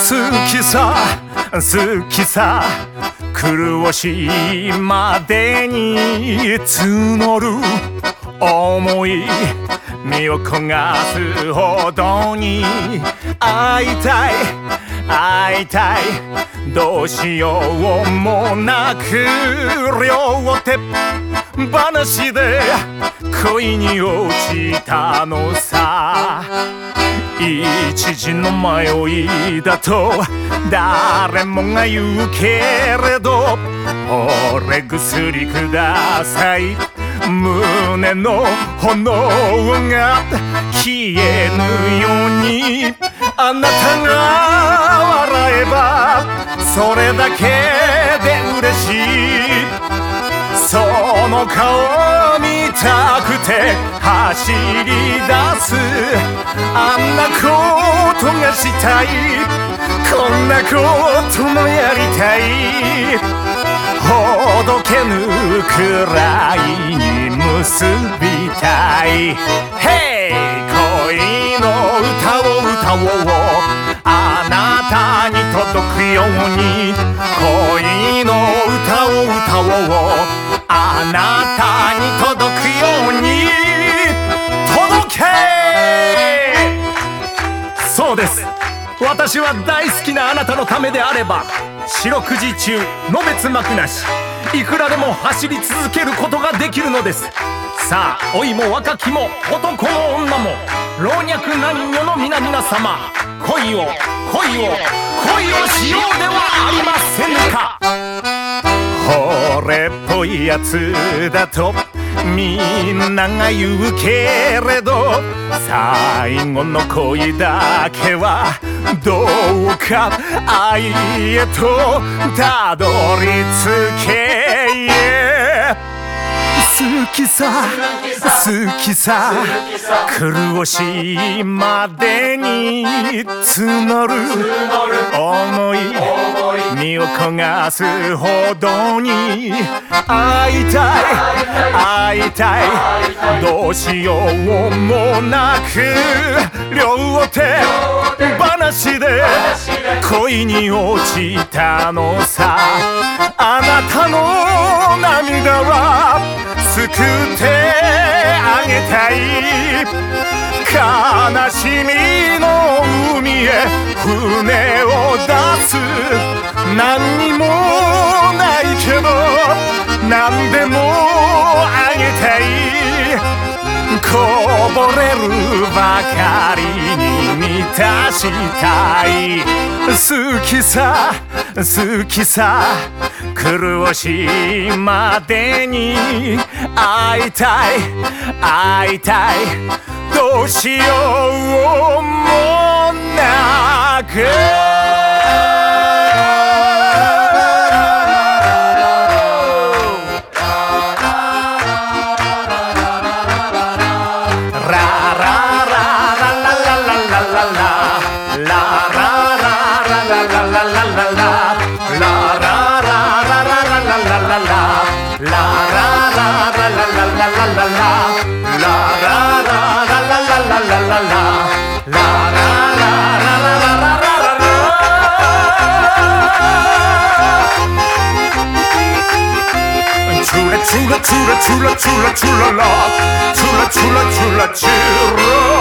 好きさ好きさ苦しいまでに募る思い身を焦がすほどに会いたい会いたいどうしようもなく両手話で恋に落ちたのさ一時の迷いだと誰もが言うけれど惚れ薬ください胸の炎が消えぬようにあなたが笑えばそれだけで嬉しいその顔見たくて走り出すあんなことがしたいこんなこともやりたいほどけぬくらいに結びたい Hey 恋の歌を歌おうあなたに届くように恋の歌を歌おうあなたに届くように届けそうです私は大好きなあなたのためであれば四六時中のべつ幕なしいくらでも走り続けることができるのですさあ老いも若きも男も女も老若男女の皆々様恋をしようではありませんか惚れっぽいやつだとみんなが言うけれど最後の恋だけはどうか愛へとたどり着け好きさ好きさ苦しいまでに募る思い身を焦がすほどに会いたい会いたいどうしようもなく両手話で恋に落ちたのさあなたの涙は救ってあげたい悲しみの海へ船を出す何にもないけど何でもあげたいこぼれるばかりに満たしたい好きさ好きさ苦しいまでに会いたい会いたいどうしようもなくchula chula chula chula chula la chula chula chula chula